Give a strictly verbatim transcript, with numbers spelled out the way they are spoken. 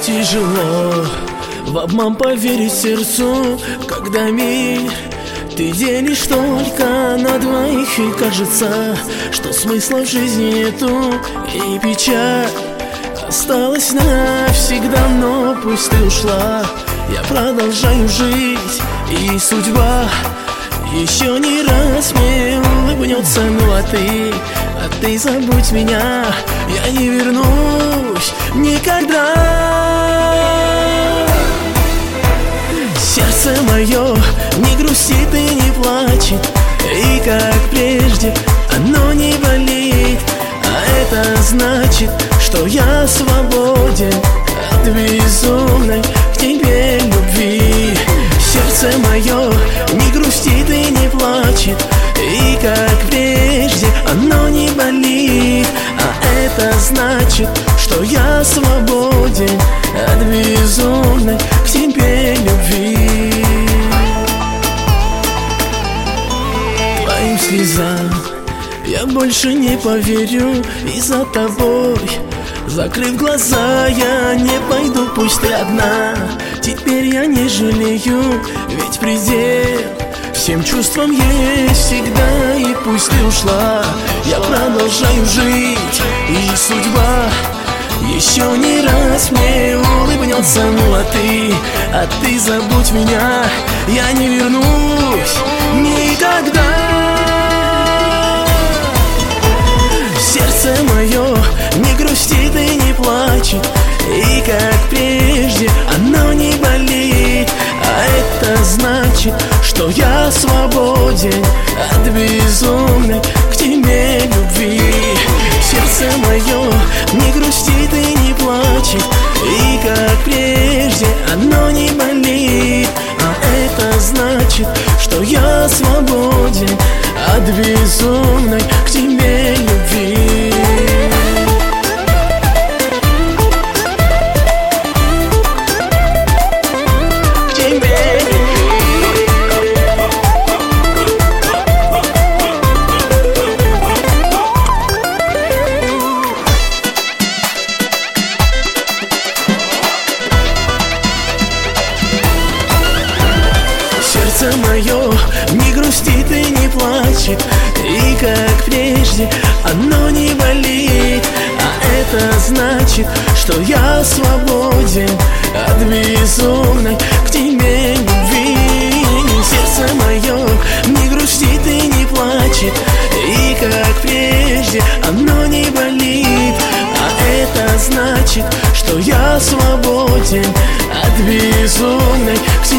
Тяжело в обман поверить сердцу, когда мир ты делишь только на двоих, и кажется, что смысла в жизни нету, и печаль осталась навсегда. Но пусть ты ушла, я продолжаю жить, и судьба еще не раз мне улыбнется. Ну а ты, а ты забудь меня, я не вернусь никогда. Сердце мое не грустит и не плачет, и как прежде оно не болит. А это значит, что я свободен от безумной к тебе любви. Сердце мое не грустит и не плачет, и как прежде оно не болит. А это значит, что я свободен от безумной к тебе любви. Твоим слезам я больше не поверю, и за тобой, закрыв глаза, я не пойду, пусть ты одна. Теперь я не жалею, ведь предел всем чувствам есть всегда. И пусть ты ушла, я продолжаю жить, и судьба еще не раз мне улыбнется. Ну а ты, а ты забудь меня, я не вернусь никогда. Сердце мое не грустит и не плачет, и как прежде оно не болит. А это значит, что я свободен от безумной к тебе любви. Сердце мое не грустит и не плачет, и как прежде оно не болит. А это значит, что я свободен от безумной к тебе любви. Сердце мое не грустит и не плачет, и как прежде оно не болит. А это значит, что я свободен от безумной к тебе любви. Сердце мое не грустит и не плачет, и как прежде оно не болит. А это значит, что я свободен от безумной к